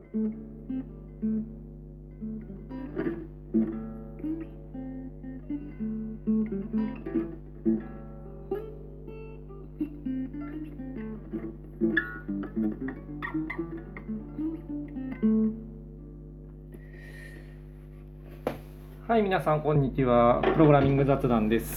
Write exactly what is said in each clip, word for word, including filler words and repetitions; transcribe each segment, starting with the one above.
はい、皆さんこんにちは。プログラミング雑談です。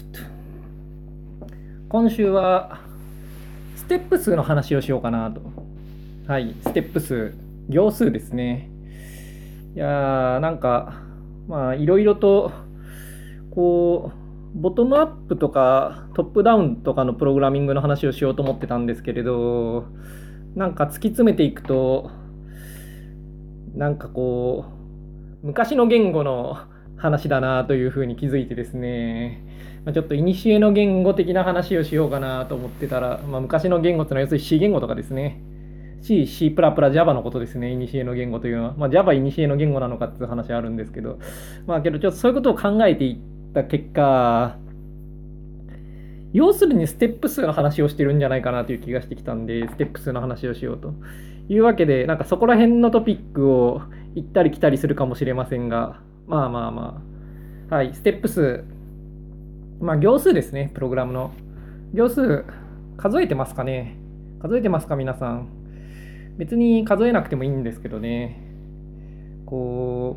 今週はステップ数の話をしようかなと。はい、ステップ数、行数ですね。いやー、なんか、まあ、いろいろと、こう、ボトムアップとかトップダウンとかのプログラミングの話をしようと思ってたんですけれど、なんか突き詰めていくと、なんかこう、昔の言語の話だなというふうに気づいてですね、まあ、ちょっと古の言語的な話をしようかなと思ってたら、まあ、昔の言語ってのは要するに C 言語とかですね。C、C++、Java のことですね、古の言語というのは。まあ、Java、古の言語なのかっていう話はあるんですけど、まあけどちょっとそういうことを考えていった結果、要するにステップ数の話をしてるんじゃないかなという気がしてきたんで、ステップ数の話をしようというわけで、なんかそこら辺のトピックを行ったり来たりするかもしれませんが、まあまあまあ、はい、ステップ数、まあ行数ですね、プログラムの。行数、数えてますかね？数えてますか、皆さん。別に数えなくてもいいんですけどね。こ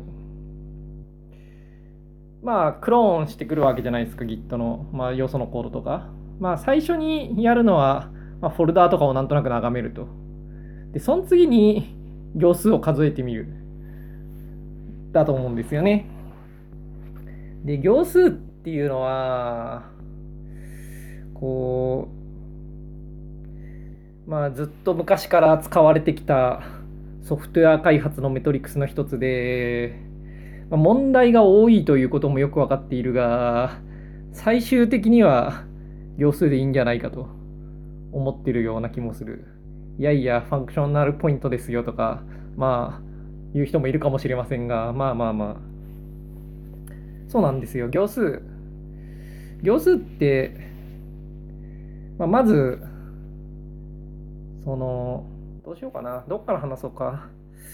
う、まあ、クローンしてくるわけじゃないですか、Git の、まあ、要素のコードとか。まあ、最初にやるのは、まあ、フォルダーとかをなんとなく眺めると。で、その次に行数を数えてみる。だと思うんですよね。で、行数っていうのは、こう、まあ、ずっと昔から使われてきたソフトウェア開発のメトリクスの一つで、まあ問題が多いということもよく分かっているが、最終的には行数でいいんじゃないかと思ってるような気もする。いやいや、ファンクショナルポイントですよとか、まあ、言う人もいるかもしれませんが、まあまあまあ、そうなんですよ。行数。行数って、まあ、まず、その、どうしようかな。どっから話そうか。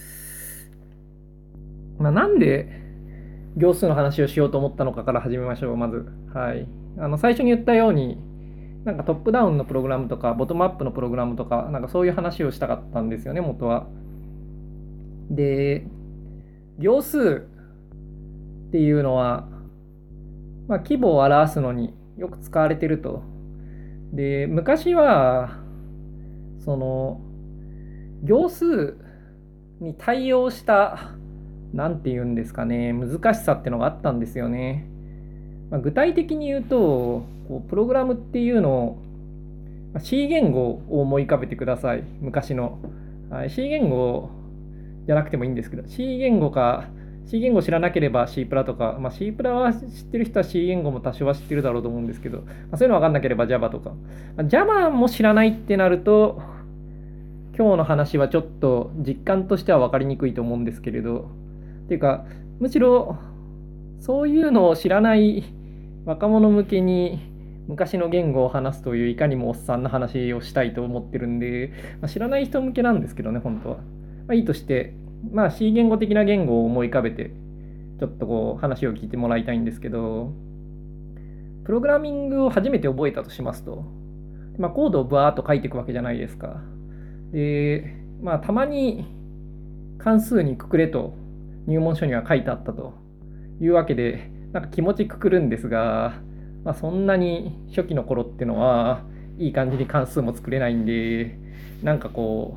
まあ、なんで行数の話をしようと思ったのかから始めましょう、まず。はい。あの、最初に言ったように、なんかトップダウンのプログラムとか、ボトムアップのプログラムとか、なんかそういう話をしたかったんですよね、元は。で、行数っていうのは、まあ、規模を表すのによく使われてると。で、昔は、その、行数に対応した、なんて言うんですかね、難しさってのがあったんですよね。まあ、具体的に言うと、こうプログラムっていうのを、まあ C 言語を思い浮かべてください、昔の。はい、C 言語じゃなくてもいいんですけど、C 言語か、C 言語知らなければ C プラとか、まあ、C プラは知ってる人は C 言語も多少は知ってるだろうと思うんですけど、まあ、そういうの分かんなければ Java とか。まあ、Java も知らないってなると、今日の話はちょっと実感としては分かりにくいと思うんですけれど、っていうか、むしろそういうのを知らない若者向けに昔の言語を話すといういかにもおっさんな話をしたいと思ってるんで、まあ、知らない人向けなんですけどね、本当は。まあ、いいとして、まあ、C 言語的な言語を思い浮かべて、ちょっとこう話を聞いてもらいたいんですけど、プログラミングを初めて覚えたとしますと、まあ、コードをバーっと書いていくわけじゃないですか。で、まあ、たまに関数にくくれと入門書には書いてあったというわけで、なんか気持ちくくるんですが、まあ、そんなに初期の頃ってのはいい感じに関数も作れないんで、なんかこ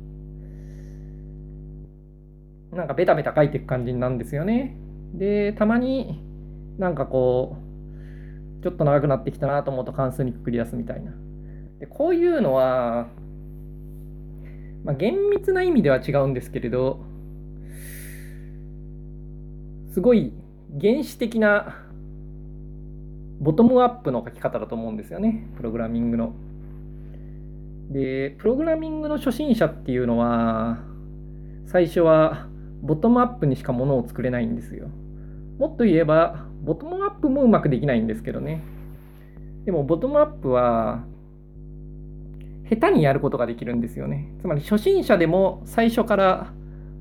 う、なんかベタベタ書いていく感じなんですよね。で、たまになんかこう、ちょっと長くなってきたなと思うと関数にくくり出すみたいな。で、こういうのは、まあ、厳密な意味では違うんですけれど、すごい原始的なボトムアップの書き方だと思うんですよね、プログラミングの。で、プログラミングの初心者っていうのは、最初はボトムアップにしかものを作れないんですよ。もっと言えば、ボトムアップもうまくできないんですけどね。でも、ボトムアップは、下手にやることができるんですよね。つまり、初心者でも最初から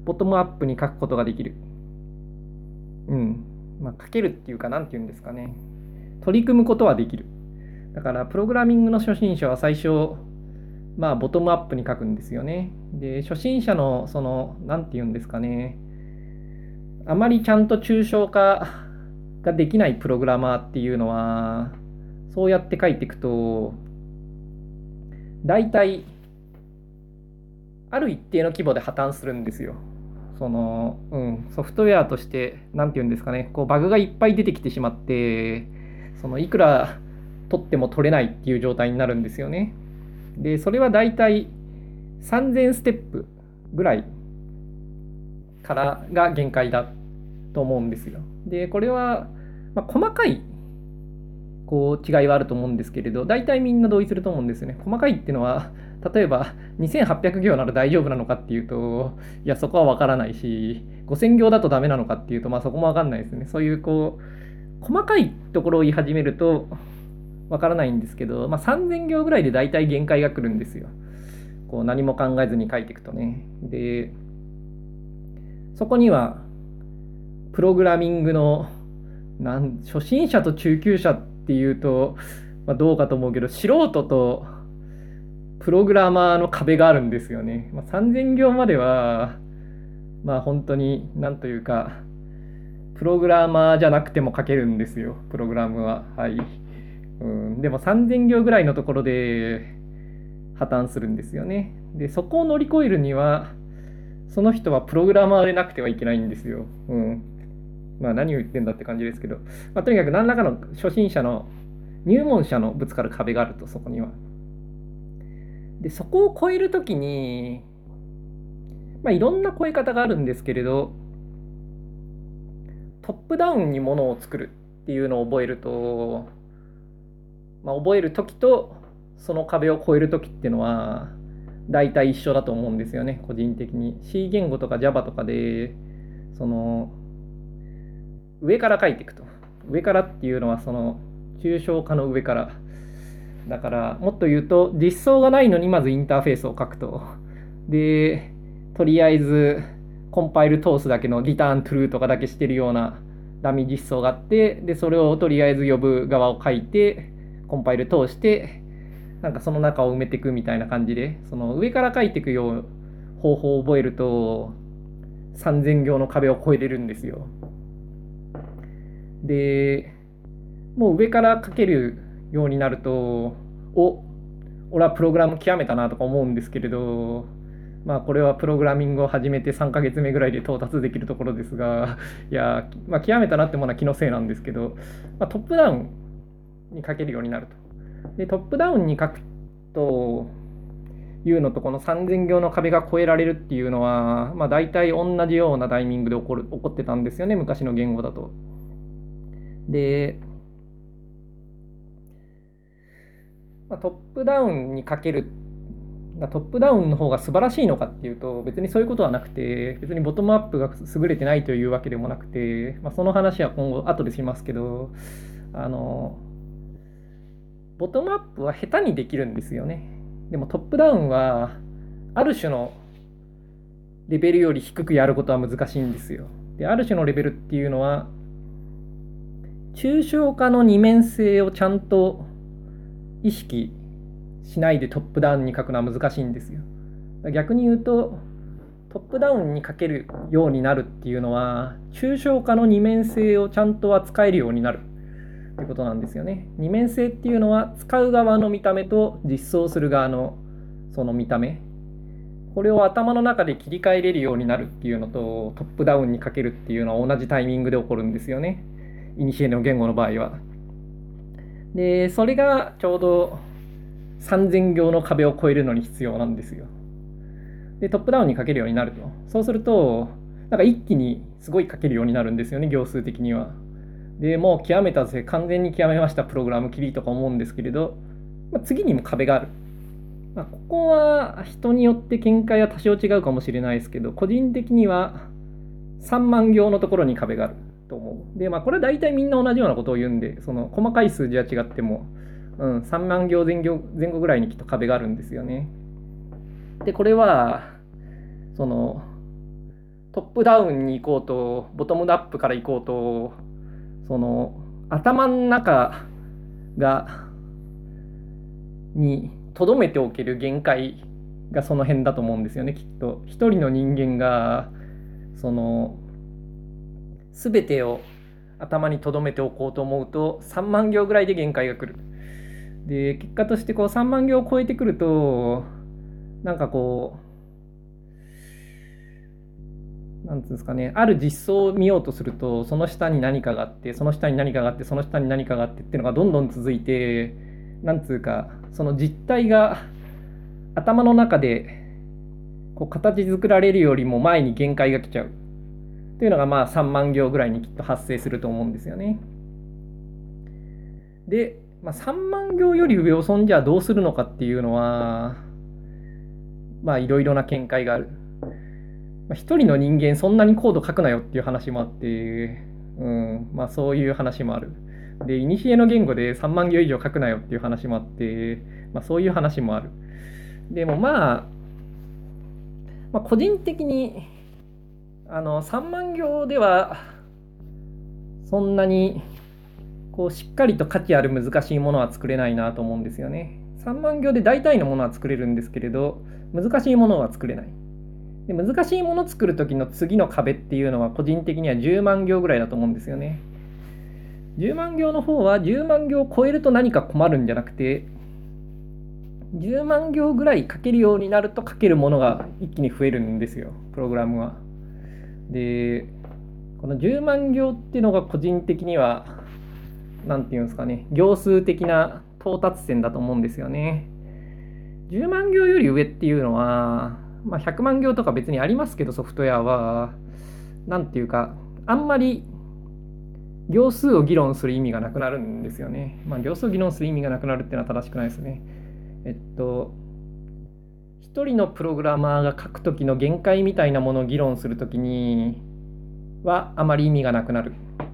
ボトムアップに書くことができる。うん。まあ、書けるっていうか、なんて言うんですかね。取り組むことはできる。だから、プログラミングの初心者は最初、まあ、ボトムアップに書くんですよね。で、初心者の、その、なんて言うんですかね。あまりちゃんと抽象化ができないプログラマーっていうのは、そうやって書いていくと、大体、ある一定の規模で破綻するんですよ。その、うん、ソフトウェアとして、なんて言うんですかね、こうバグがいっぱい出てきてしまって、そのいくら取っても取れないっていう状態になるんですよね。で、それは大体さんぜんステップぐらいからが限界だと思うんですよ。で、これは、まあ、細かいこう違いはあると思うんですけれど、大体みんな同意すると思うんですよね。細かいっていうのは、例えばにせんはっぴゃく行なら大丈夫なのかっていうと、いや、そこは分からないし、ごせん行だとダメなのかっていうと、まあそこも分かんないですね。そういうこう、細かいところを言い始めると分からないんですけど、まあ、さんぜん行ぐらいで大体限界が来るんですよ。こう何も考えずに書いていくとね。で、そこには、プログラミングのなん初心者と中級者っていうと、まあ、どうかと思うけど、素人とプログラマーの壁があるんですよね。まあ、さんぜん行までは、まあ本当になんというか、プログラマーじゃなくても書けるんですよ、プログラムは。はい。うん、でもさんぜん行ぐらいのところで破綻するんですよね。で、そこを乗り越えるには、その人はプログラマーでなくてはいけないんですよ。うん。まあ何を言ってんだって感じですけど、まあ、とにかく何らかの初心者の入門者のぶつかる壁があると、そこには。で、そこを超えるときに、まあいろんな超え方があるんですけれど、トップダウンにものを作るっていうのを覚えると、まあ、覚えるときとその壁を越えるときっていうのは大体一緒だと思うんですよね、個人的に。C 言語とか Java とかで、その上から書いていくと。上からっていうのはその抽象化の上から。だからもっと言うと、実装がないのにまずインターフェースを書くと。で、とりあえずコンパイル通すだけのリターントゥルーとかだけしてるようなダミ実装があって、で、それをとりあえず呼ぶ側を書いて、コンパイル通して、なんかその中を埋めていくみたいな感じで、その上から書いていくよう方法を覚えると、さんぜん行の壁を越えれるんですよ。で、もう上から書けるようになると、お、俺はプログラム極めたなとか思うんですけれど、まあこれはプログラミングを始めてさんかげつめぐらいで到達できるところですが、いや、まあ、極めたなってものは気のせいなんですけど、まあ、トップダウンに書けるようになると。で、トップダウンに書くというのと、このさんぜん行の壁が越えられるっていうのは、まあ、大体同じようなタイミングで起こる起こってたんですよね、昔の言語だと。で、まあ、トップダウンにかける、トップダウンの方が素晴らしいのかっていうと、別にそういうことはなくて、別にボトムアップが優れてないというわけでもなくて、まあ、その話は今後後でしますけど、あの、ボトムアップは下手にできるんですよね。でもトップダウンは、ある種のレベルより低くやることは難しいんですよ。で、ある種のレベルっていうのは、抽象化の二面性をちゃんと意識しないでトップダウンに書くのは難しいんですよ。逆に言うと、トップダウンに書けるようになるっていうのは、抽象化の二面性をちゃんと扱えるようになるっていうことなんですよね。二面性っていうのは、使う側の見た目と実装する側のその見た目。これを頭の中で切り替えれるようになるっていうのと、トップダウンに書けるっていうのは同じタイミングで起こるんですよね。イニシエの言語の場合は。で、それがちょうどさんぜん行の壁を越えるのに必要なんですよ。で、トップダウンに書けるようになると。そうすると、なんか一気にすごい書けるようになるんですよね、行数的には。で、もう極めたぜ、完全に極めましたプログラム切りとか思うんですけれど、まあ、次にも壁がある。まあ、ここは人によって見解は多少違うかもしれないですけど、個人的にはさんまん行のところに壁があると思う。で、まあこれは大体みんな同じようなことを言うんで、その細かい数字は違っても、うん、さんまん行前後前後ぐらいにきっと壁があるんですよね。で、これは、その、 トップダウンに行こうとボトムアップから行こうと、その頭の中がに留めておける限界がその辺だと思うんですよね。きっと一人の人間がその全てを頭に留めておこうと思うとさんまん行ぐらいで限界が来る。で結果としてこうさんまん行を超えてくるとなんかこうなんていうんですかね、ある実装を見ようとするとその下に何かがあってその下に何かがあってその下に何かがあってっていうのがどんどん続いて、なんつうかその実態が頭の中でこう形作られるよりも前に限界が来ちゃうというのがまあさんまん行ぐらいにきっと発生すると思うんですよね。で、まあ、さんまん行より上をそんじゃどうするのかっていうのはまあいろいろな見解がある。まあ、一人の人間そんなにコード書くなよっていう話もあって、うん、まあそういう話もある。で、古の言語でさんまん行以上書くなよっていう話もあって、まあそういう話もある。でもまあ、まあ、個人的にあのさんまん行ではそんなにこうしっかりと価値ある難しいものは作れないなと思うんですよね。さんまん行で大体のものは作れるんですけれど、難しいものは作れない。で難しいものを作る時の次の壁っていうのは個人的にはじゅうまん行ぐらいだと思うんですよね。じゅうまん行の方はじゅうまん行を超えると何か困るんじゃなくて、じゅうまん行ぐらい書けるようになると書けるものが一気に増えるんですよ、プログラムは。で、このじゅうまん行っていうのが個人的にはなんていうんですかね、行数的な到達点だと思うんですよね。じゅうまん行より上っていうのは、まあ、ひゃくまん行とか別にありますけど、ソフトウェアはなんていうかあんまり行数を議論する意味がなくなるんですよね。まあ行数を議論する意味がなくなるっていうのは正しくないですね。えっと一人のプログラマーが書くときの限界みたいなものを議論するときにはあまり意味がなくなる。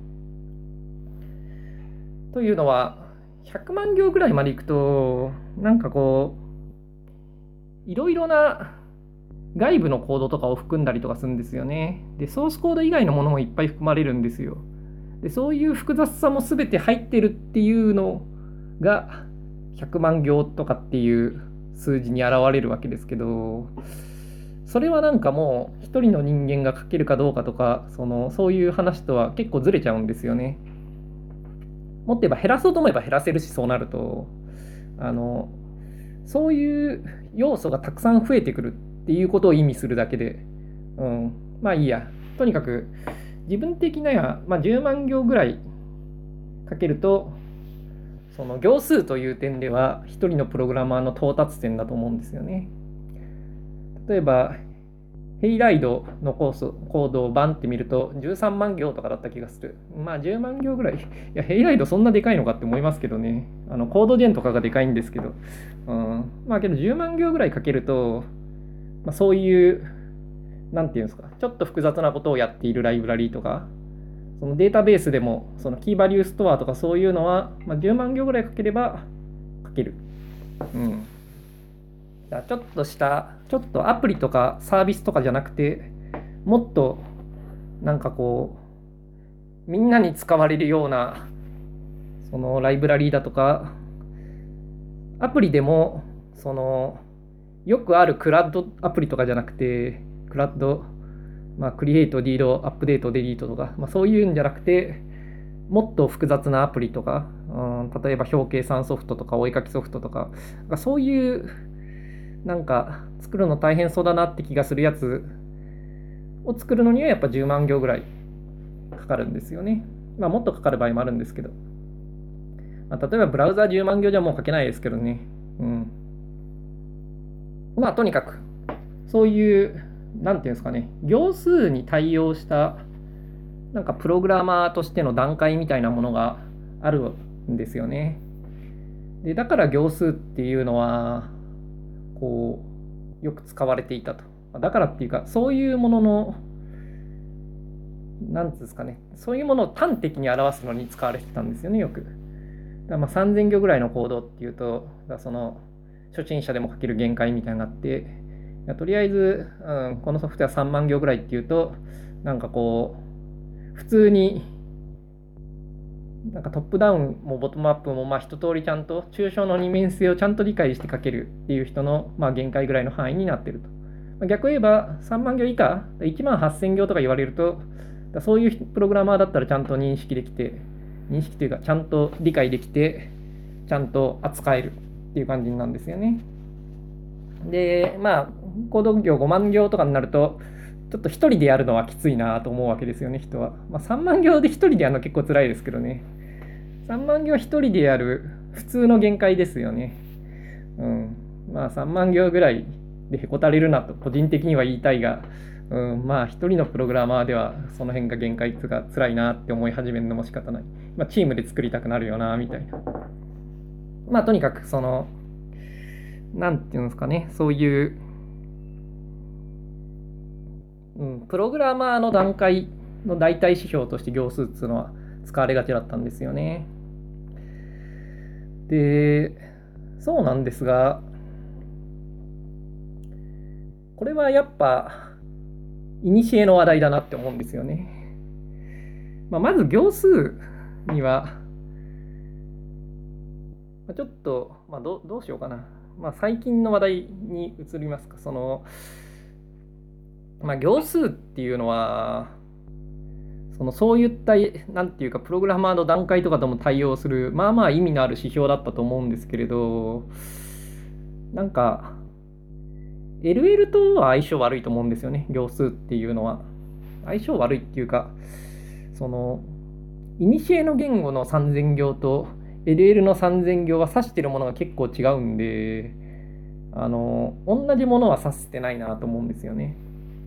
というのはひゃくまん行ぐらいまでいくとなんかこういろいろな外部のコードとかを含んだりとかするんですよね。でソースコード以外のものもいっぱい含まれるんですよ。でそういう複雑さも全て入ってるっていうのがひゃくまん行とかっていう数字に現れるわけですけど、それはなんかもう一人の人間が書けるかどうかとかそのそういう話とは結構ずれちゃうんですよね。もっと言えば減らそうと思えば減らせるし、そうなるとあのそういう要素がたくさん増えてくるっていうことを意味するだけで、うん、まあいいや。とにかく自分的には、まあ、じゅうまん行ぐらいかけるとその行数という点では一人のプログラマーの到達点だと思うんですよね。例えばヘイライドのコースコードをバンって見るとじゅうさんまん行とかだった気がする。まあじゅうまん行ぐらい。いや、ヘイライドそんなでかいのかって思いますけどね。あのコードジェンとかがでかいんですけど。うん、まあけどじゅうまん行ぐらいかけると、まあ、そういう、なんていうんですか、ちょっと複雑なことをやっているライブラリーとか、そのデータベースでも、そのキーバリューストアとかそういうのは、まあ、じゅうまん行ぐらいかければ書ける。うん。ちょっとしたちょっとアプリとかサービスとかじゃなくてもっとなんかこうみんなに使われるようなそのライブラリーだとかアプリでもそのよくあるクラウドアプリとかじゃなくてクラウドまあクリエイトリードアップデートデリートとか、まあ、そういうんじゃなくてもっと複雑なアプリとか、うん、例えば表計算ソフトとかお絵かきソフトとかそういうなんか作るの大変そうだなって気がするやつを作るのにはやっぱじゅうまん行ぐらいかかるんですよね。まあもっとかかる場合もあるんですけど、まあ、例えばブラウザーじゅうまん行じゃもう書けないですけどね。うん。まあとにかくそういうなんていうんですかね、行数に対応したなんかプログラマーとしての段階みたいなものがあるんですよね。でだから行数っていうのはこうよく使われていたと。だからっていうかそういうもののなんですかね、そういうものを端的に表すのに使われてたんですよね、よく。だからまあさんぜん行ぐらいのコードっていうと、その初心者でも書ける限界みたいなのがあって、 やとりあえず、うん、このソフトウェアさんまん行ぐらいっていうと、なんかこう、普通に、なんかトップダウンもボトムアップもまあ一通りちゃんと抽象の二面性をちゃんと理解して書けるっていう人のまあ限界ぐらいの範囲になっていると。逆を言えばさんまん行以下、いちまんはっせん行とか言われると、そういうプログラマーだったらちゃんと認識できて、認識というかちゃんと理解できて、ちゃんと扱えるっていう感じなんですよね。で、まあ、コード行ごまん行とかになると、ちょっと一人でやるのはきついなと思うわけですよね、人は。まあ、さんまん行で一人でやるの結構辛いですけどね。さんまん行一人でやる普通の限界ですよね。うん。まあさんまん行ぐらいでへこたれるなと個人的には言いたいが、うん、まあ一人のプログラマーではその辺が限界っていうか辛いなって思い始めるのも仕方ない。まあチームで作りたくなるよなみたいな。まあとにかくその、なんていうんですかね、そういう、うん、プログラマーの段階の代替指標として行数っていうのは使われがちだったんですよね。で、そうなんですが、これはやっぱ、古の話題だなって思うんですよね。まあ、まず行数には、ちょっと、まあ、どどうしようかな。まあ、最近の話題に移りますか。その、まあ、行数っていうのは、そのそういった、なんていうか、プログラマーの段階とかとも対応する、まあまあ意味のある指標だったと思うんですけれど、なんか、エルエル とは相性悪いと思うんですよね、行数っていうのは。相性悪いっていうか、その、古の言語のさんぜん行と エルエル のさんぜん行は指してるものが結構違うんで、あの、同じものは指してないなと思うんですよね。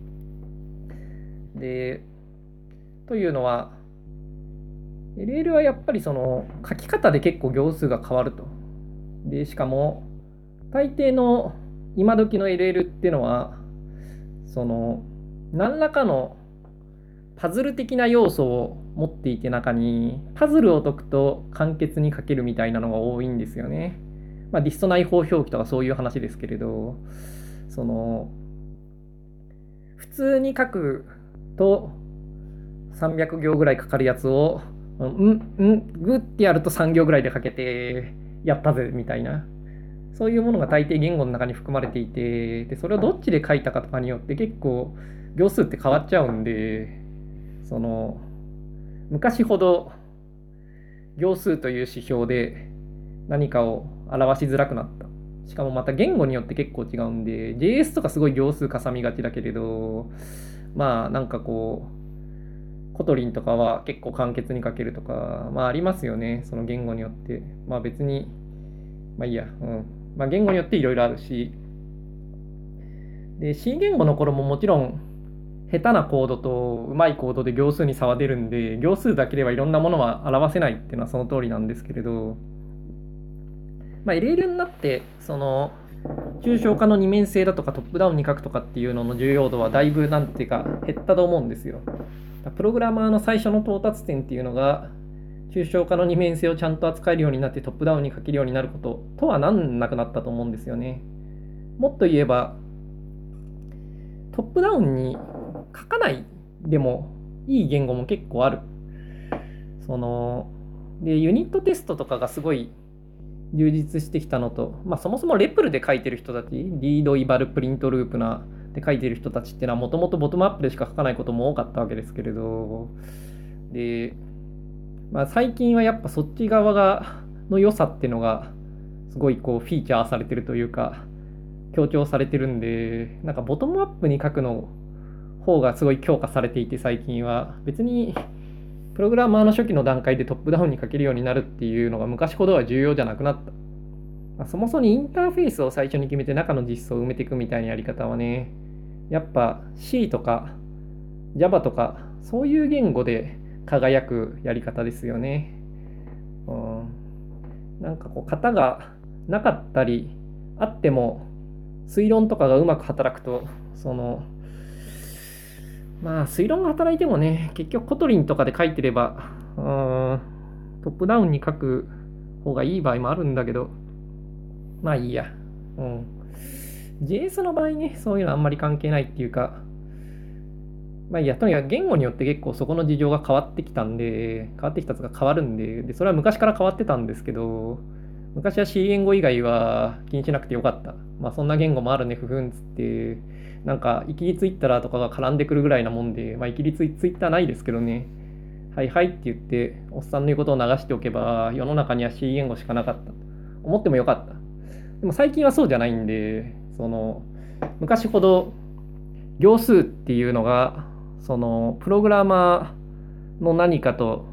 で、というのは、エルエル はやっぱりその書き方で結構行数が変わると。で、しかも、大抵の今時の エルエル っていうのは、その、何らかのパズル的な要素を持っていて中に、パズルを解くと簡潔に書けるみたいなのが多いんですよね。まあ、リスト内包表記とかそういう話ですけれど、その、普通に書くとさんびゃく行ぐらいかかるやつを、うん、うん、グッてやるとさん行ぐらいで書けて、やったぜみたいな。そういうものが大抵言語の中に含まれていて、でそれをどっちで書いたかとかによって結構行数って変わっちゃうんで、その昔ほど行数という指標で何かを表しづらくなった。しかもまた言語によって結構違うんで、ジェイエス とかすごい行数かさみがちだけれど、まあなんかこう、コトリンとかは結構簡潔に書けるとか、まあありますよね、その言語によって。まあ別に、まあいいや、うん。まあ言語によっていろいろあるし、で、C 言語の頃ももちろん、下手なコードとうまいコードで行数に差は出るんで、行数だけではいろんなものは表せないっていうのはその通りなんですけれど、まあ、エルエル になって、その、抽象化の二面性だとかトップダウンに書くとかっていうのの重要度はだいぶなんていうか減ったと思うんですよ。プログラマーの最初の到達点っていうのが、抽象化の二面性をちゃんと扱えるようになってトップダウンに書けるようになることとはなんなくなったと思うんですよね。もっと言えば、トップダウンに書かないでもいい言語も結構ある。その、で、ユニットテストとかがすごい充実してきたのと、まあ、そもそもレプルで書いてる人たち、リード、イバル、プリント、ループなで書いてる人たちっていうのはもともとボトムアップでしか書かないことも多かったわけですけれど、で、まあ、最近はやっぱそっち側がの良さっていうのがすごいこうフィーチャーされてるというか強調されてるんで、なんかボトムアップに書くの方がすごい強化されていて、最近は別にプログラマーの初期の段階でトップダウンに書けるようになるっていうのが昔ほどは重要じゃなくなった。まあ、そもそもインターフェースを最初に決めて中の実装を埋めていくみたいなやり方はね、やっぱ C とか Java とかそういう言語で輝くやり方ですよね。うん、なんかこう型がなかったりあっても推論とかがうまく働くと、そのまあ推論が働いてもね、結局コトリンとかで書いてれば、うん、トップダウンに書く方がいい場合もあるんだけど、まあいいや。うん。 ジェイエス の場合ね、そういうのあんまり関係ないっていうか、まあいや、とにかく言語によって結構そこの事情が変わってきたんで、変わってきたとか変わるんで、で、それは昔から変わってたんですけど、昔は C 言語以外は気にしなくてよかった。まあそんな言語もあるね、ふふんつって、なんか、イキリツイッターとかが絡んでくるぐらいなもんで、まあイキリツイツイッターないですけどね、はいはいって言って、おっさんの言うことを流しておけば、世の中には C 言語しかなかった。思ってもよかった。でも最近はそうじゃないんで、その、昔ほど行数っていうのが、その、プログラマーの何かと、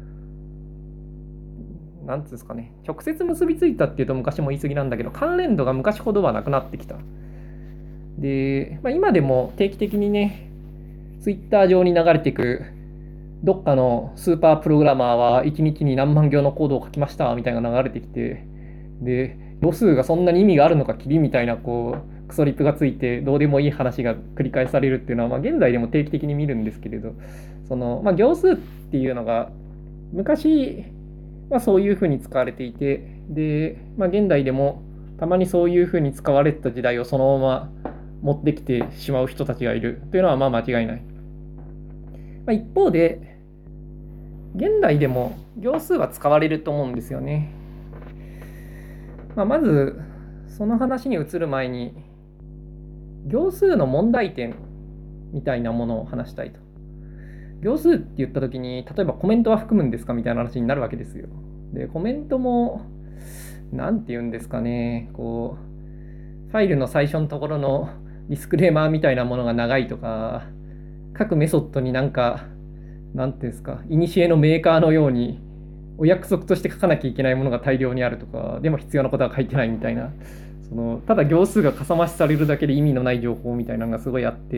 なんつうんですかね、直接結びついたっていうと昔も言い過ぎなんだけど、関連度が昔ほどはなくなってきた。で、まあ、今でも定期的にね、ツイッター上に流れてくる、どっかのスーパープログラマーはいちにちに何万行のコードを書きましたみたいなのが流れてきて、で、母数がそんなに意味があるのかキリみたいな、こう、クソリップがついて、どうでもいい話が繰り返されるっていうのは、まあ、現在でも定期的に見るんですけれど、その、まあ、行数っていうのが、昔はそういうふうに使われていて、で、まあ、現代でもたまにそういうふうに使われてた時代をそのまま持ってきてしまう人たちがいるというのはまあ間違いない。まあ、一方で、現代でも行数は使われると思うんですよね。まあ、まず、その話に移る前に、行数の問題点みたいなものを話したいと。行数って言ったときに、例えばコメントは含むんですかみたいな話になるわけですよ。で、コメントも、なんて言うんですかね、こう、ファイルの最初のところのディスクレーマーみたいなものが長いとか、各メソッドになんか、なんていうんですか、イニシエのメーカーのように、お約束として書かなきゃいけないものが大量にあるとか、でも必要なことは書いてないみたいな、そのただ行数がかさ増しされるだけで意味のない情報みたいなのがすごいあって、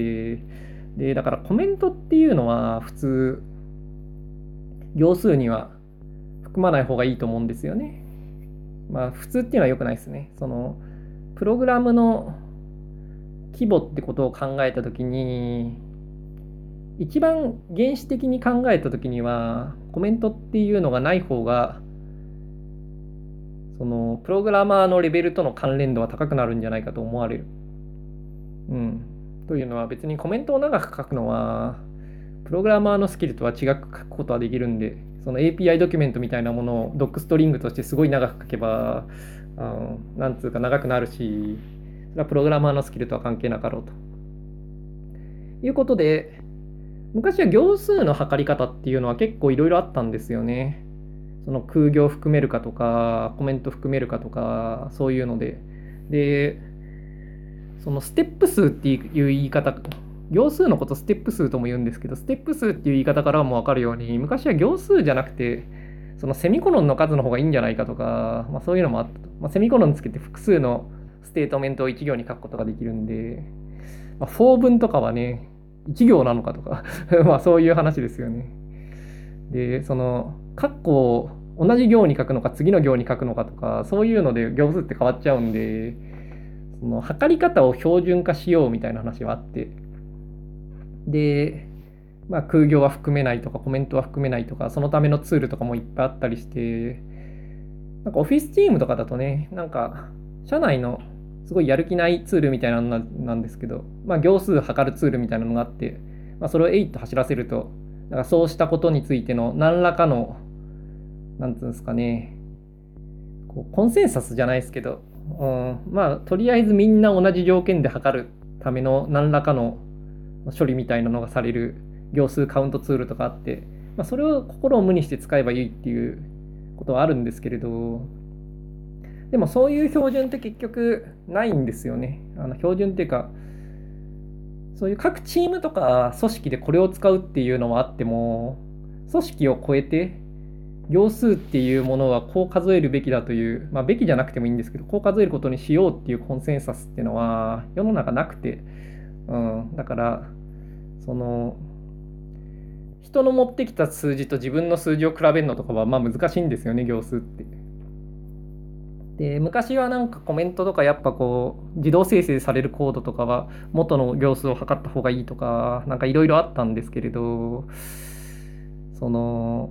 で、だからコメントっていうのは普通、行数には含まない方がいいと思うんですよね。まあ普通っていうのは良くないですね。その、プログラムの規模ってことを考えたときに、一番原始的に考えたときには、コメントっていうのがない方が、そのプログラマーのレベルとの関連度は高くなるんじゃないかと思われる。うん。というのは別にコメントを長く書くのは、プログラマーのスキルとは違く書くことはできるんで、その エーピーアイ ドキュメントみたいなものをドックストリングとしてすごい長く書けば、あのなんつうか長くなるし、それはプログラマーのスキルとは関係なかろうと。いうことで、昔は行数の測り方っていうのは結構いろいろあったんですよね。その空行含めるかとか、コメント含めるかとか、そういうので。で、そのステップ数っていう言い方、行数のことステップ数とも言うんですけど、ステップ数っていう言い方からも分かるように、昔は行数じゃなくて、そのセミコロンの数の方がいいんじゃないかとか、まあ、そういうのもあったと。まあ、セミコロンつけて複数のステートメントをいち行に書くことができるんで、まあ、フォー文とかはね、いち行なのかとかまあそういう話ですよね。で、その、括弧を同じ行に書くのか次の行に書くのかとか、そういうので行数って変わっちゃうんで、その測り方を標準化しようみたいな話はあって、で、まあ、空行は含めないとかコメントは含めないとか、そのためのツールとかもいっぱいあったりして、なんかオフィスチームとかだとね、なんか社内のすごいやる気ないツールみたいなのなんですけど、まあ、行数測るツールみたいなのがあって、まあ、それをエイト走らせると、なんかそうしたことについての何らかの、なんつうんですかね、こうコンセンサスじゃないですけど、うん、まあ、とりあえずみんな同じ条件で測るための何らかの処理みたいなのがされる行数カウントツールとかあって、まあ、それを心を無にして使えばいいっていうことはあるんですけれど、でもそういう標準って結局ないんですよね。あの標準っていうか、そういう各チームとか組織でこれを使うっていうのはあっても、組織を超えて行数っていうものはこう数えるべきだという、まあべきじゃなくてもいいんですけど、こう数えることにしようっていうコンセンサスっていうのは世の中なくて、うん、だから、その、人の持ってきた数字と自分の数字を比べるのとかはまあ難しいんですよね、行数って。で、昔はなんかコメントとかやっぱこう、自動生成されるコードとかは元の行数を測った方がいいとか、なんかいろいろあったんですけれど、その、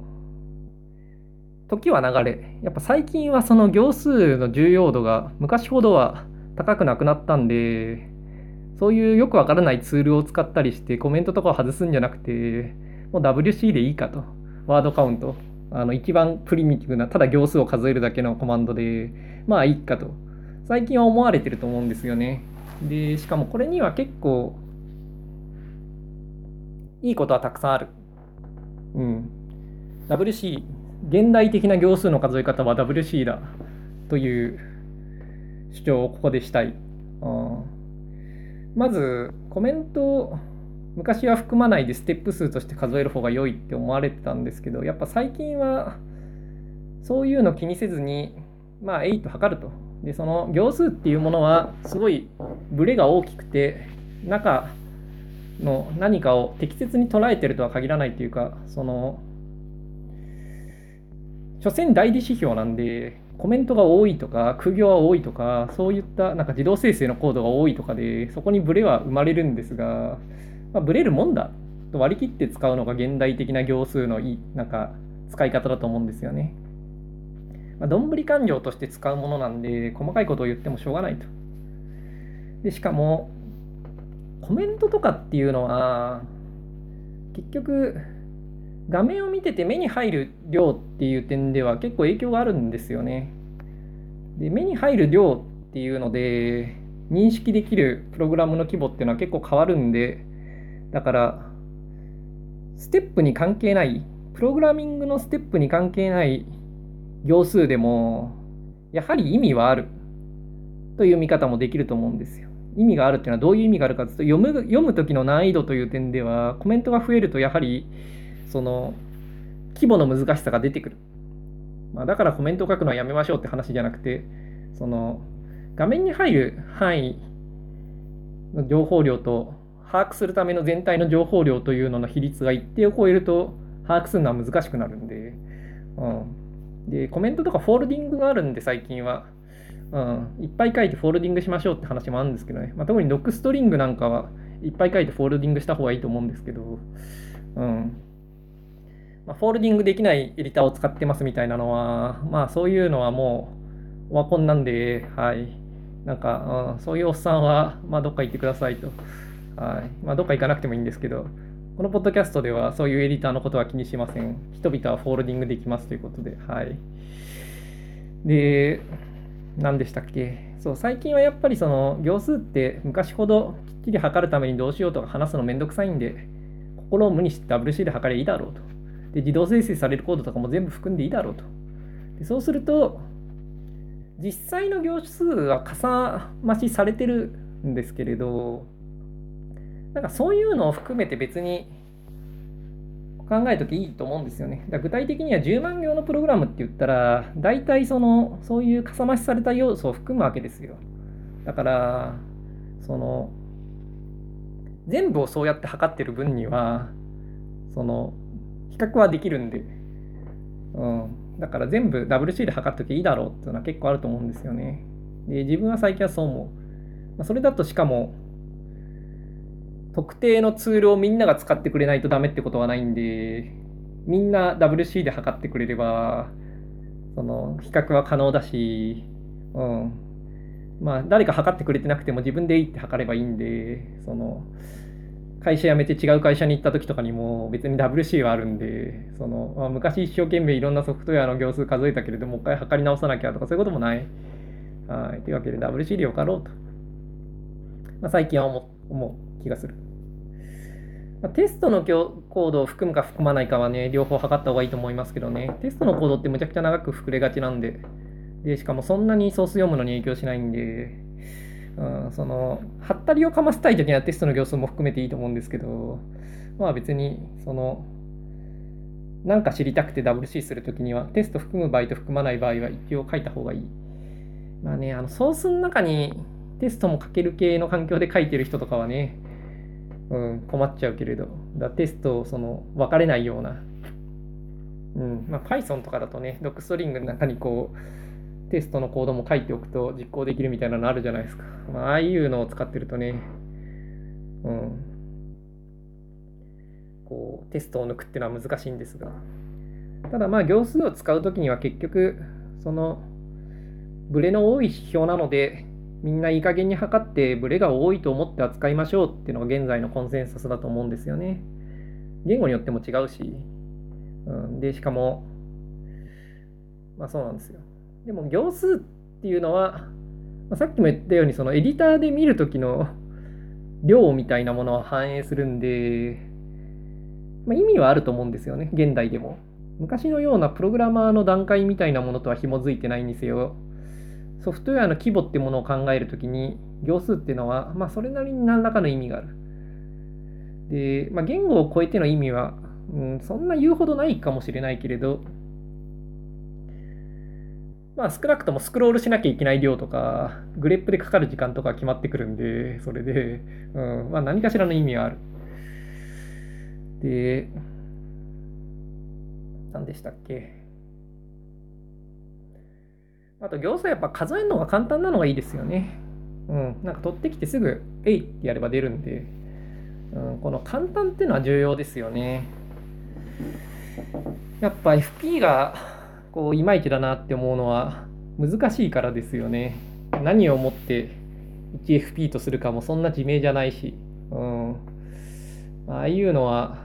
時は流れ、やっぱ最近はその行数の重要度が昔ほどは高くなくなったんで、そういうよくわからないツールを使ったりしてコメントとかを外すんじゃなくて、もう ダブリューシー でいいかと。ワードカウント。あの一番プリミティブな、ただ行数を数えるだけのコマンドで、まあいいかと。最近は思われてると思うんですよね。で、しかもこれには結構いいことはたくさんある。うん。ダブリューシー、現代的な行数の数え方は ダブリューシー だという主張をここでしたい。あまず、コメント、昔は含まないでステップ数として数える方が良いって思われてたんですけど、やっぱ最近はそういうの気にせずに、まあ、エイト測ると。で、その行数っていうものは、すごいブレが大きくて、中の何かを適切に捉えてるとは限らないというか、その、所詮代理指標なんで、コメントが多いとか、空行は多いとか、そういったなんか自動生成のコードが多いとかで、そこにブレは生まれるんですが、まあ、ブレるもんだと割り切って使うのが現代的な行数のいいなんか使い方だと思うんですよね。まあ、どんぶり勘定として使うものなんで、細かいことを言ってもしょうがないと。で、しかも、コメントとかっていうのは、結局、画面を見てて目に入る量っていう点では結構影響があるんですよね。で、目に入る量っていうので、認識できるプログラムの規模っていうのは結構変わるんで、だから、ステップに関係ない、プログラミングのステップに関係ない行数でも、やはり意味はあるという見方もできると思うんですよ。意味があるっていうのはどういう意味があるかというと、読む読む時の難易度という点では、コメントが増えるとやはりその規模の難しさが出てくる。まあ、だからコメントを書くのはやめましょうって話じゃなくて、その画面に入る範囲の情報量と把握するための全体の情報量というのの比率が一定を超えると把握するのは難しくなるんで、うん、でコメントとかフォールディングがあるんで最近は、うん、いっぱい書いてフォールディングしましょうって話もあるんですけどね、まあ、特にドックストリングなんかはいっぱい書いてフォールディングした方がいいと思うんですけど、うんまあ、フォールディングできないエディターを使ってますみたいなのは、まあそういうのはもうオワコンなんで、はい。なんか、うん、そういうおっさんは、まあどっか行ってくださいと。はい。まあどっか行かなくてもいいんですけど、このポッドキャストではそういうエディターのことは気にしません。人々はフォールディングできますということで、はい。で、何でしたっけ。そう、最近はやっぱりその行数って昔ほどきっちり測るためにどうしようとか話すのめんどくさいんで、心を無にして ダブリューシー で測ればいいだろうと。で、自動生成されるコードとかも全部含んでいいだろうと。でそうすると、実際の行数はかさ増しされてるんですけれど、なんかそういうのを含めて別に考えときいいと思うんですよね。だ具体的にはじゅうまん行のプログラムって言ったら、大体その、そういうかさ増しされた要素を含むわけですよ。だから、その、全部をそうやって測ってる分には、その、比較はできるんで、うん。だから全部 ダブリューシー で測っときゃいいだろうっていうのは結構あると思うんですよね。で、自分は最近はそう思う。まあ、それだとしかも、特定のツールをみんなが使ってくれないとダメってことはないんで、みんな ダブリューシー で測ってくれれば、その比較は可能だし、うん。まあ、誰か測ってくれてなくても自分でいいって測ればいいんで、その、会社辞めて違う会社に行った時とかにも別に ダブリューシー はあるんで、その、まあ、昔一生懸命いろんなソフトウェアの行数数えたけれども、もう一回測り直さなきゃとかそういうこともない。はい。というわけで ダブリューシー でよかろうと。まあ、最近は思思う気がする。まあ、テストのコードを含むか含まないかはね、両方測った方がいいと思いますけどね、テストのコードってむちゃくちゃ長く膨れがちなんで、でしかもそんなにソース読むのに影響しないんで、うん、その、はったりをかませたいときにはテストの行数も含めていいと思うんですけど、まあ別に、その、なんか知りたくて ダブリューシー するときには、テスト含む場合と含まない場合は一応書いた方がいい。まあね、あのソースの中にテストも書ける系の環境で書いてる人とかはね、うん、困っちゃうけれど、だテストをその分かれないような、うんまあ、Python とかだとね、ドックストリングの中にこう、テストのコードも書いておくと実行できるみたいなのあるじゃないですか。まあ、ああいうのを使ってるとね、うん、こうテストを抜くっていうのは難しいんですが、ただまあ行数を使うときには結局、そのブレの多い指標なので、 みんないい加減に測ってブレが多いと思って扱いましょうっていうのが現在のコンセンサスだと思うんですよね。言語によっても違うし、うん、でしかもまあそうなんですよ。でも行数っていうのは、まあ、さっきも言ったようにそのエディターで見るときの量みたいなものは反映するんで、まあ、意味はあると思うんですよね、現代でも。昔のようなプログラマーの段階みたいなものとは紐づいてないにせよ、ソフトウェアの規模ってものを考えるときに、行数っていうのは、まあ、それなりに何らかの意味がある。で、まあ、言語を超えての意味は、うん、そんな言うほどないかもしれないけれど、まあ、少なくともスクロールしなきゃいけない量とか、グレップでかかる時間とか決まってくるんで、それで、うん、まあ、何かしらの意味はある。で、何でしたっけ。あと、行数はやっぱ数えるのが簡単なのがいいですよね。うん、なんか取ってきてすぐ、えいってやれば出るんで、うん、この簡単っていうのは重要ですよね。やっぱ エフピー がこういまいちだなって思うのは難しいからですよね。何をもって ワンエフピー とするかもそんな自明じゃないし、うん、ああいうのは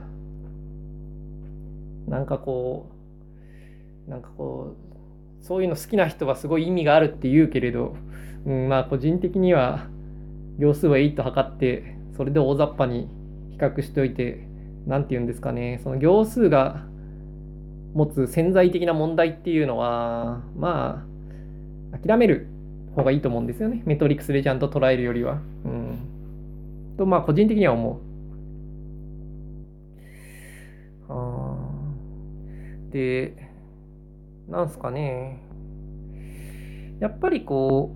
なんかこうなんかこうそういうの好きな人はすごい意味があるって言うけれど、うん、まあ個人的には行数ははち測ってそれで大雑把に比較しておいて、なんて言うんですかね、その行数が持つ潜在的な問題っていうのはまあ諦める方がいいと思うんですよね、メトリックスでちゃんと捉えるよりは。うんとまあ個人的には思う。あでなんすかね、やっぱりこ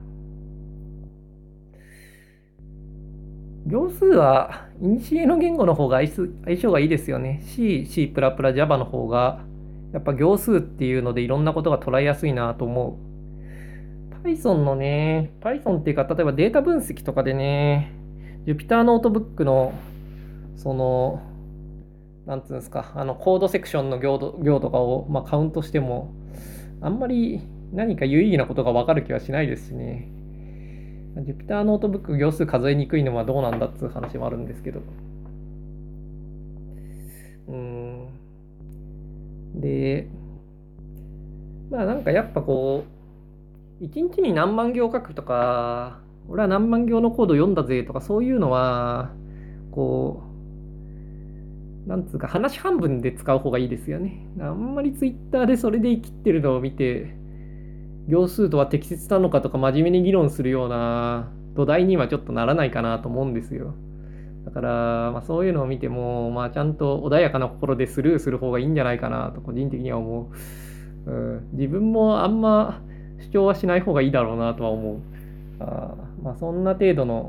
う行数はイニシエの言語の方が相性がいいですよね。 C、C++、Java の方がやっぱ行数っていうのでいろんなことが捉えやすいなと思う。Python のね、Python っていうか、例えばデータ分析とかでね、Jupyter ノートブックの、その、なんつうんですか、あのコードセクションの行と行とかを、まあ、カウントしても、あんまり何か有意義なことが分かる気はしないですしね。Jupyter ノートブック行数数えにくいのはどうなんだっていう話もあるんですけど。うーん。で、まあなんかやっぱこう、いちにちに何万行書くとか、俺は何万行のコード読んだぜとか、そういうのは、こう、なんつうか、話半分で使う方がいいですよね。あんまりツイッターでそれで生きってるのを見て、行数とは適切なのかとか真面目に議論するような土台にはちょっとならないかなと思うんですよ。だから、まあ、そういうのを見ても、まあ、ちゃんと穏やかな心でスルーする方がいいんじゃないかなと個人的には思う。うん、自分もあんま主張はしない方がいいだろうなとは思う。あまあ、そんな程度の、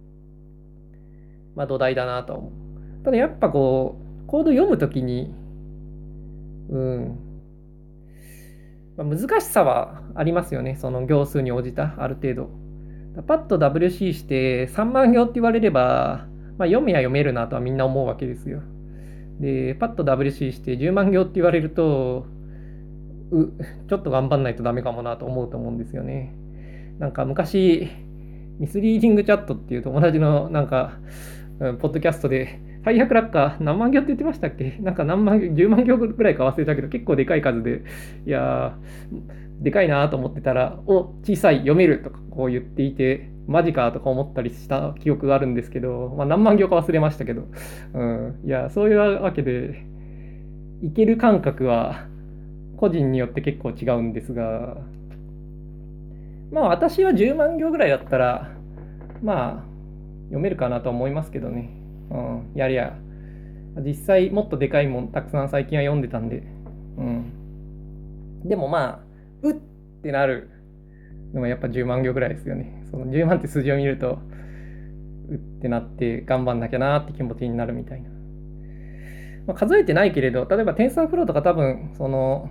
まあ、土台だなと思う。ただやっぱこう、コード読むときに、うん、まあ、難しさはありますよね。その行数に応じた、ある程度。パッと ダブリューシー してさんまん行って言われれば、まあ、読めや読めるなとはみんな思うわけですよ。で、パッと ダブリューシー してじゅうまん行って言われると、うちょっと頑張んないとダメかもなと思うと思うんですよね。なんか昔、ミスリーディングチャットっていう友達のなんか、うん、ポッドキャストで、最悪落下何万行って言ってましたっけ、なんか何万行、じゅうまん行ぐらいか忘れたけど、結構でかい数で、いやー、でかいなと思ってたら、お、小さい、読めるとかこう言っていて、マジかとか思ったりした記憶があるんですけど、まあ、何万行か忘れましたけど、うん、いや、そういうわけで、いける感覚は個人によって結構違うんですが、まあ私はじゅうまん行ぐらいだったら、まあ読めるかなと思いますけどね。うん、やりゃ。実際もっとでかいもんたくさん最近は読んでたんで。うん。でもまあ、うってなるのはやっぱじゅうまん行ぐらいですよね。そのじゅうまんって数字を見ると、うってなって頑張んなきゃなって気持ちになるみたいな。まあ、数えてないけれど、例えばテンサーフローとか多分、その、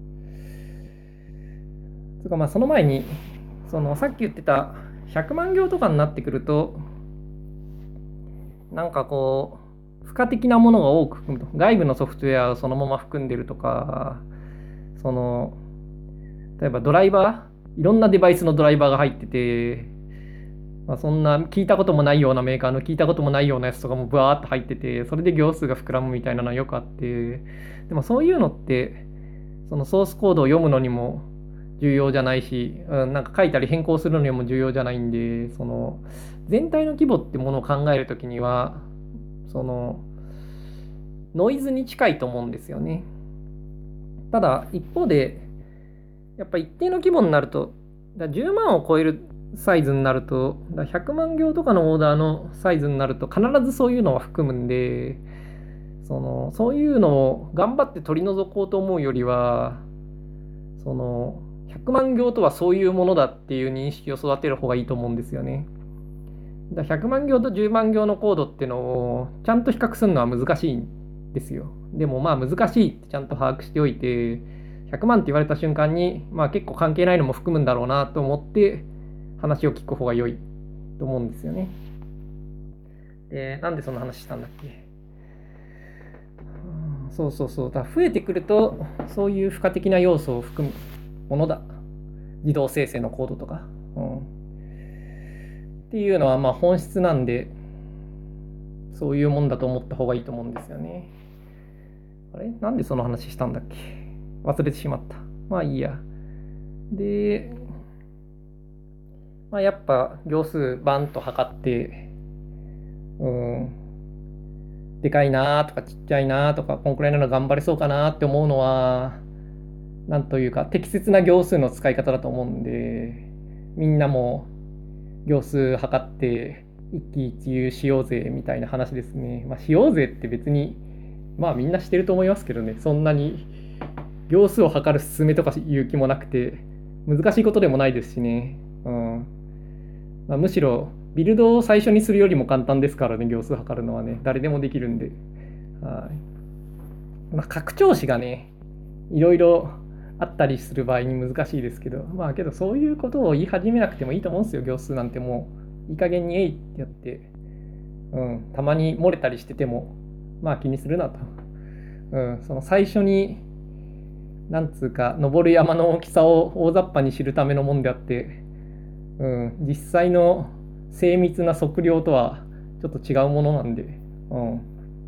つかまあその前に、そのさっき言ってたひゃくまん行とかになってくると、なんかこう、付加的なものが多く含むと、外部のソフトウェアをそのまま含んでるとか、その、例えばドライバー、いろんなデバイスのドライバーが入ってて、 まあ、そんな聞いたこともないようなメーカーの聞いたこともないようなやつとかもブワーっと入ってて、それで行数が膨らむみたいなのはよくあって、でもそういうのってそのソースコードを読むのにも重要じゃないし、うん、なんか書いたり変更するのにも重要じゃないんで、その全体の規模ってものを考えるときにはそのノイズに近いと思うんですよね。ただ一方でやっぱ一定の規模になると、だじゅうまんを超えるサイズになると、だひゃくまん行とかのオーダーのサイズになると必ずそういうのは含むんで、そのそういうのを頑張って取り除こうと思うよりは、そのひゃくまん行とはそういうものだっていう認識を育てる方がいいと思うんですよね。だひゃくまん行とじゅうまん行のコードっていうのをちゃんと比較するのは難しいんですよ。でもまあ難しいってちゃんと把握しておいて、ひゃくまんって言われた瞬間に、まあ結構関係ないのも含むんだろうなと思って話を聞く方が良いと思うんですよね。で、なんでそんな話したんだっけ。そうそうそう。だ増えてくると、そういう付加的な要素を含むものだ。自動生成のコードとか。うん、っていうのはまあ本質なんで、そういうもんだと思った方がいいと思うんですよね。あれなんでその話したんだっけ、忘れてしまった。まあいいや。で、まあ、やっぱ行数バンと測って、うん、でかいなとかちっちゃいなとか、こんくらいなの頑張れそうかなって思うのは、なんというか適切な行数の使い方だと思うんで、みんなも行数測って一喜一憂しようぜみたいな話ですね。まあ、しようぜって別に、まあみんなしてると思いますけどね、そんなに行数を測る勧めとかいう気もなくて、難しいことでもないですしね。うんまあ、むしろビルドを最初にするよりも簡単ですからね、行数測るのはね、誰でもできるんで。はい。まあ、拡張子がね、いろいろあったりする場合に難しいですけど、まあけどそういうことを言い始めなくてもいいと思うんですよ、行数なんてもう。いい加減にえいってやって、うん、たまに漏れたりしてても、まあ気にするなと。うん、その最初に、なんつうか、登る山の大きさを大雑把に知るためのもんであって、うん、実際の精密な測量とはちょっと違うものなんで、うん。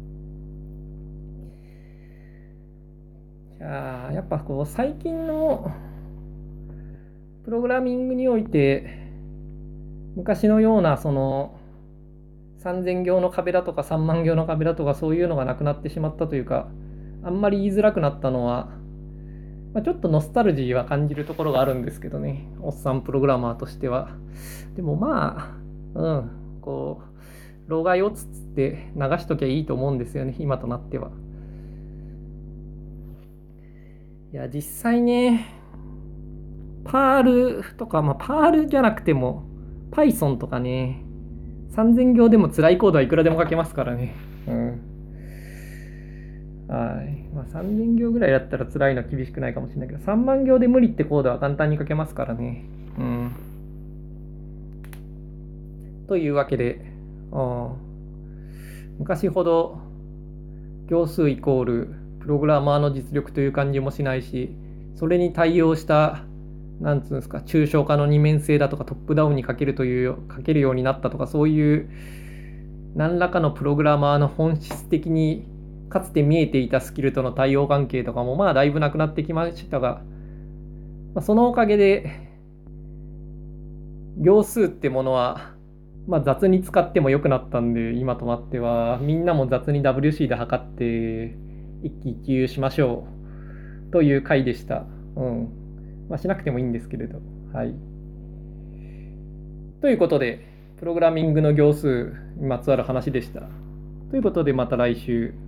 じゃあ、やっぱこう、最近のプログラミングにおいて、昔のような、その、さんぜん行の壁だとかさんまん行の壁だとかそういうのがなくなってしまったというか、あんまり言いづらくなったのは、まあ、ちょっとノスタルジーは感じるところがあるんですけどね、おっさんプログラマーとしては。でもまあ、うん、こう、老害をつつって流しときゃいいと思うんですよね、今となっては。いや、実際ね、パールとか、まあ、パールじゃなくても、Python とかね、さんぜん行でも辛いコードはいくらでも書けますからね。うん。はい。まあ、さんぜん行ぐらいだったら辛いのは厳しくないかもしれないけど、さんまん行で無理ってコードは簡単に書けますからね。うん。というわけで、あ昔ほど行数イコールプログラマーの実力という感じもしないし、それに対応した、なんつうんですか、抽象化の二面性だとかトップダウンに書けるという、書けるようになったとか、そういう何らかのプログラマーの本質的にかつて見えていたスキルとの対応関係とかもまあだいぶなくなってきましたが、まあ、そのおかげで行数ってものは、まあ、雑に使っても良くなったんで、今となってはみんなも雑に ダブリューシー で測って一喜一憂しましょうという回でした。うん。まあ、しなくてもいいんですけれど。はい。ということで、プログラミングの行数にまつわる話でした。ということでまた来週。